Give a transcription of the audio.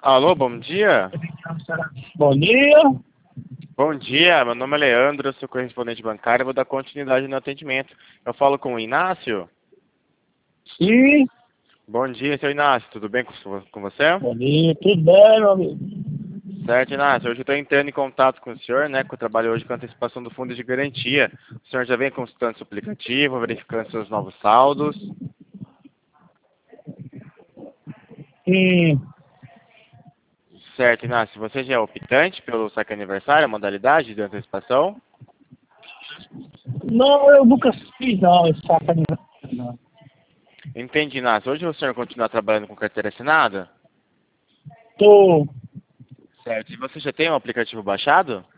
Alô, bom dia. Bom dia. Bom dia, meu nome é Leandro, eu sou correspondente bancário, vou dar continuidade no atendimento. Eu falo com o Inácio? Sim. Bom dia, seu Inácio, tudo bem com você? Bom dia. Tudo bem, meu amigo? Certo, Inácio, hoje eu estou entrando em contato com o senhor, né, que eu trabalho hoje com a antecipação do fundo de garantia. O senhor já vem consultando seu aplicativo, verificando seus novos saldos? Sim. Certo, Inácio, você já é optante pelo saque aniversário, a modalidade de antecipação? Não, eu nunca fiz, não, esse saco aniversário, não. Entendi, Inácio. Hoje o senhor continua trabalhando com carteira assinada? Tô. Certo. E você já tem o aplicativo baixado?